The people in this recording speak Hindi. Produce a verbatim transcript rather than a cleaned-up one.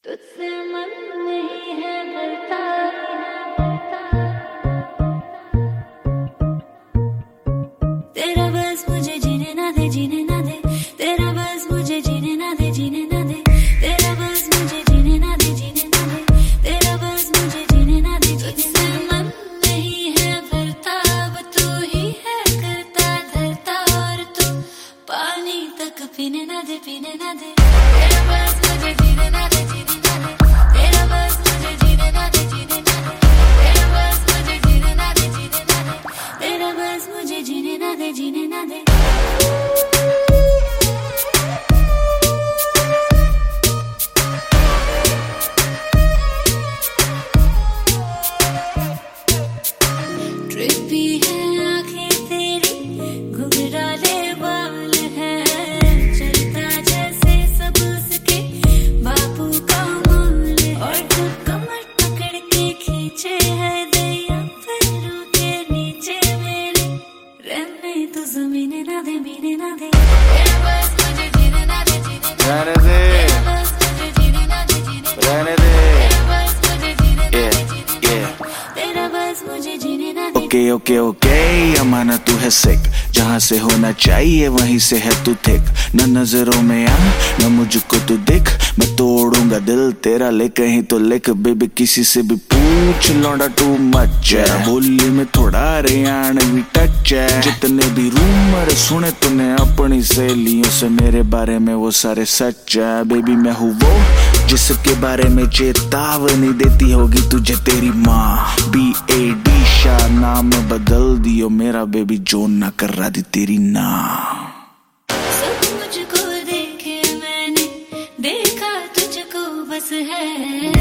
तुझसे मन नहीं है भरता, तेरा बस मुझे जीने ना दे, जीने ना दे, तेरा बस मुझे जीने ना दे, जीने ना दे, तेरा बस मुझे जीने ना दे, जीने ना दे, तेरा बस मुझे जीने ना दे। तुझसे मन नहीं है भरता, अब तू ही है करता धरता, और तू पानी तक पीने ना दे, पीने ना दे, तेरा बस मुझे जीने ना दे, जीने ना दे, तेरा बस मुझे जीने ना दे, जीने ना दे, तेरा बस मुझे जीने ना दे, जीने ना दे, तेरा बस मुझे जीने ना दे, जीने ना दे। ट्रिपी है आंखें तेरी, घुंघराले बाल हैं, चलता जैसे सब उसके बापू का माल है, और जो कमर पकड़ के खींचे है दैया पैरों के नीचे मेरे, रहने तो जमीने ना दे, मीने ना दे, तेरा बस मुझे जीने ना दे, जीने ना दे, तेरा बस मुझे जीने ना दे, जीने ना दे, तेरा बस मुझे जीने ना दे, जीने ना दे, तेरा बस मुझे जीने ना दे। ओके ओके ओके अमाना तू है सिक, जहाँ से होना चाहिए वहीं से है तू थिक, न नजरों में आ न मुझको तू दिख, मैं तोड़ूंगा दिल तेरा ले कहीं तो लिख, बेबी किसी से भी पूछ लौंडा टू मच है, बोली में थोड़ा हरियाणवी टच है, जितने भी रूमर सुने तूने अपनी सहेलियों से मेरे बारे में वो सारे सच है, बेबी मैं हूँ वो जिसके बारे में चेतावनी देती होगी तुझे तेरी माँ, बी ए डी शाह नाम बदल दियो मेरा, बेबी जो ना कर रहा दी तेरी ना। सब मुझको देखे मैंने, देखा तुझको बस है,